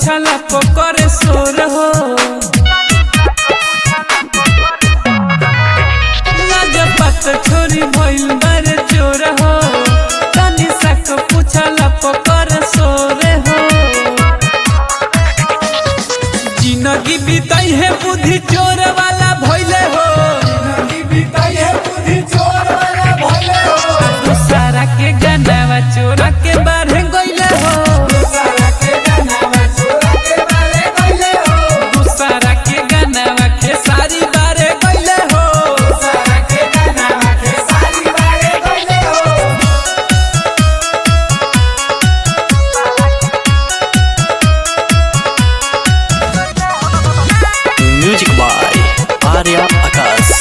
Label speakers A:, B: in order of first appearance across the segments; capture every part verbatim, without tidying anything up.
A: पूछला पकड़े सोर हो लाजपत छोरी भइल बारे चोर हो तनिषा को पूछला पकड़े सोर हो जिंदगी बिताई है बुद्धि चोर वाला भइले हो
B: जिंदगी बिताई है बुद्धि चोर वाला भइले हो
A: दूसरा के गनावा चोरा के बारे गइले हो
B: दूसरा के गनावा चोरा के बारे गइले हो
A: दूसरा के गनावा के सारी बारे गइले हो
B: दूसरा के गनावा के सारी बारे गइले हो
C: म्यूजिक बाय आर्या आकाश।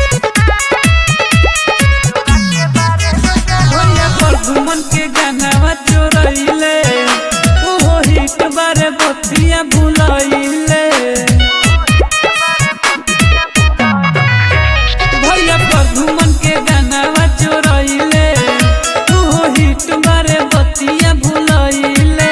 A: भैया प्रदुमन के गनावा चोरइले ओहो हिट बारे बतिया भुलइले भैया प्रदुमन के गनावा चोरइले ओहो हिट बारे बतिया भुलइले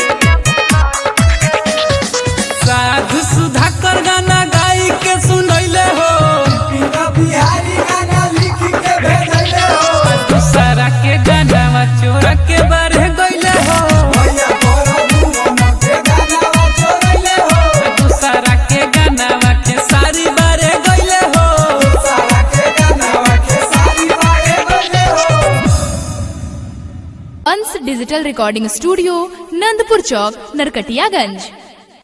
A: साधु सुधाकर गाना गाई के सुनइले हो
B: बिना बिहारी गाना लिख के भेजले हो
A: दूसरा के गनावा चोरा के बारे गइले हो
B: भैया प्रदुमन के गनावा चोरइले हो
A: दूसरा के गनावा के सारी बारे गइले हो
B: दूसरा के गनावा के सारी बारे गइले हो
D: Ansh digital recording studio, Nandpur Chowk, Narkatiaganj.